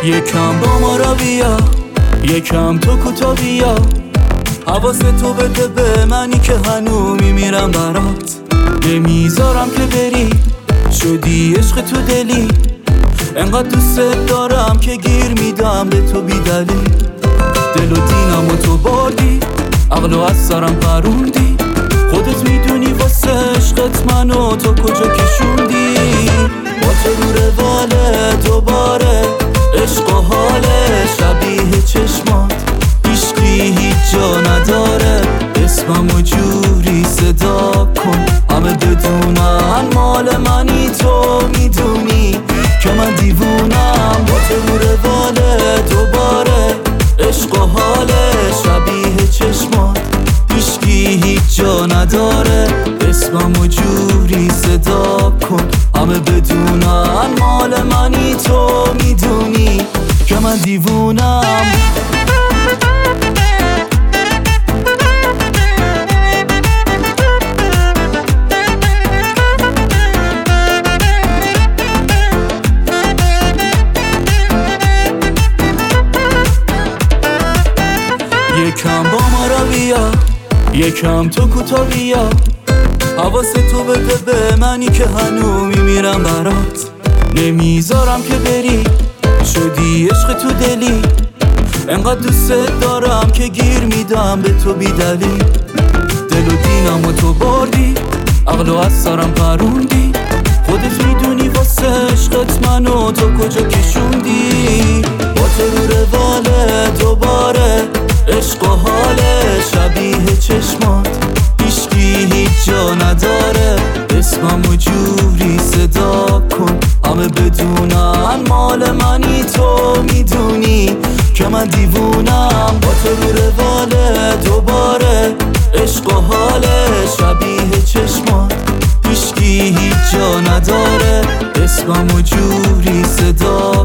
یکم با ما را بیا، یکم تو کوتا بیا، حواست تو بده به منی که هنو میمیرم برات. نمیذارم که بری، شدی عشق تو دلی، انقدر دوست دارم که گیر میدم به تو بی دلیل. دل و دینم تو بردی، عقلو از سرم پروندی، خودت میدونی واسه عشقت منو تو کجا کشوندی. با تو رو رواله دوباره عشق و حاله، شبیه چشمات عشقی هیچ جا نداره. اسممو جوری صدا کن همه بدونن مال منی، تو میدونی که من دیوونم. با تو رو رواله دوباره عشق و حاله، شبیه چشمات عشقی هیچ جا نداره. اسممو جوری صدا کن همه بدونن مال منی، تو میدونی که من دیوونم. یکم با ما را بیا، یکم تو کوتا بیا، حواست تو بده به منی که هنو میمیرم برات. نمیذارم که بری، شدی عشق تو دلی، انقدر دوست دارم که گیر میدم به تو بی دلیل. دل و دینم تو بردی، عقلو از سرم پروندی، خودت میدونی واسه عشقت منو تو کجا کشوندی. با تو رو رواله دوباره عشق و حاله، شبیه چشمات عشقی هیچ جا نداره. اسممو جوری صدا کن همه بدونن مال منی، تو میدونی که من دیوونم. با تو رو رواله دوباره عشق و حاله، شبیه چشمات عشقی هیچ جا نداره. اسممو جوری صدا